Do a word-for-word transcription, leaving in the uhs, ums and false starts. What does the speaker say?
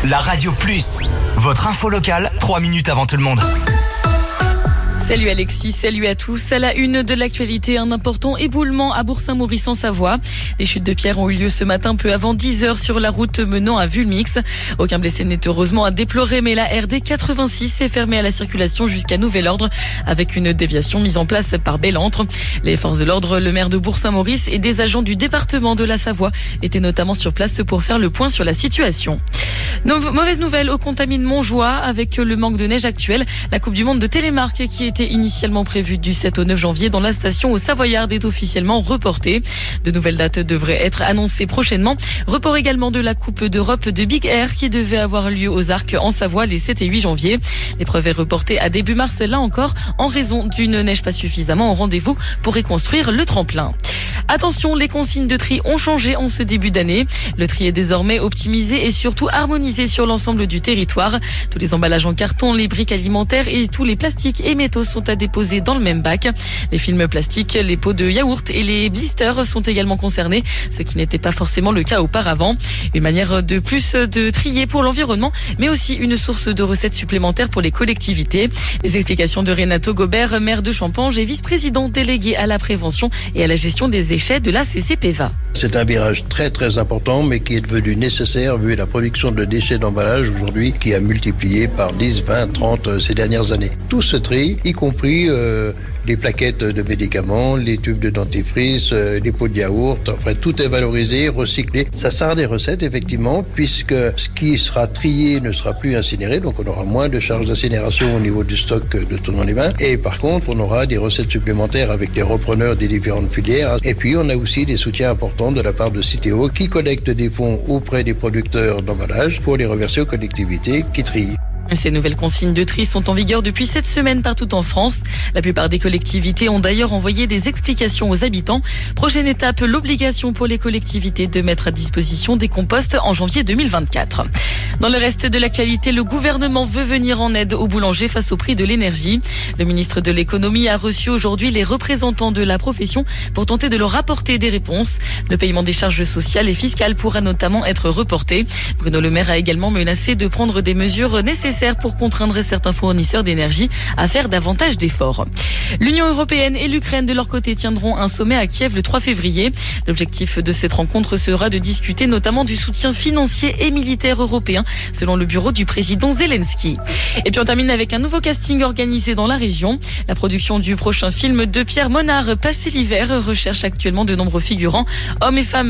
La Radio Plus, votre info locale, trois minutes avant tout le monde. Salut Alexis, salut à tous. À la une de l'actualité, un important éboulement à Bourg-Saint-Maurice en Savoie. Des chutes de pierres ont eu lieu ce matin peu avant dix heures sur la route menant à Vulmix. Aucun blessé n'est heureusement à déplorer, mais la R D quatre-vingt-six est fermée à la circulation jusqu'à nouvel ordre avec une déviation mise en place par Bellentre. Les forces de l'ordre, le maire de Bourg-Saint-Maurice et des agents du département de la Savoie étaient notamment sur place pour faire le point sur la situation. No- mauvaise nouvelle au Contamine Montjoie avec le manque de neige actuel. La Coupe du Monde de Télémark qui était initialement prévue du sept au neuf janvier dans la station au Savoyard est officiellement reportée. De nouvelles dates devraient être annoncées prochainement. Report également de la Coupe d'Europe de Big Air qui devait avoir lieu aux Arcs en Savoie les sept et huit janvier. L'épreuve est reportée à début mars là encore en raison d'une neige pas suffisamment au rendez-vous pour reconstruire le tremplin. Attention, les consignes de tri ont changé en ce début d'année. Le tri est désormais optimisé et surtout harmonisé sur l'ensemble du territoire. Tous les emballages en carton, les briques alimentaires et tous les plastiques et métaux sont à déposer dans le même bac. Les films plastiques, les pots de yaourt et les blisters sont également concernés, ce qui n'était pas forcément le cas auparavant. Une manière de plus de trier pour l'environnement, mais aussi une source de recettes supplémentaires pour les collectivités. Les explications de Renato Gobert, maire de Champange et vice-président délégué à la prévention et à la gestion des déchets de la C C P V A. C'est un virage très très important, mais qui est devenu nécessaire vu la production de déchets d'emballage aujourd'hui qui a multiplié par dix, vingt, trente ces dernières années. Tout ce tri, y compris euh, les plaquettes de médicaments, les tubes de dentifrice, euh, les pots de yaourt, enfin tout est valorisé, recyclé. Ça sert des recettes effectivement, puisque ce qui sera trié ne sera plus incinéré, donc on aura moins de charges d'incinération au niveau du stock de tournant les mains. Et par contre, on aura des recettes supplémentaires avec les repreneurs des différentes filières. Et puis on a aussi des soutiens importants de la part de Citeo qui collecte des fonds auprès des producteurs d'emballage pour les reverser aux collectivités qui trient. Ces nouvelles consignes de tri sont en vigueur depuis cette semaine partout en France. La plupart des collectivités ont d'ailleurs envoyé des explications aux habitants. Prochaine étape, l'obligation pour les collectivités de mettre à disposition des composts en janvier deux mille vingt-quatre. Dans le reste de l'actualité, le gouvernement veut venir en aide aux boulangers face au prix de l'énergie. Le ministre de l'économie a reçu aujourd'hui les représentants de la profession pour tenter de leur apporter des réponses. Le paiement des charges sociales et fiscales pourra notamment être reporté. Bruno Le Maire a également menacé de prendre des mesures nécessaires pour contraindre certains fournisseurs d'énergie à faire davantage d'efforts. L'Union européenne et l'Ukraine de leur côté tiendront un sommet à Kiev le trois février. L'objectif de cette rencontre sera de discuter notamment du soutien financier et militaire européen selon le bureau du président Zelensky. Et puis on termine avec un nouveau casting organisé dans la région. La production du prochain film de Pierre Monard, Passer l'hiver, recherche actuellement de nombreux figurants, hommes et femmes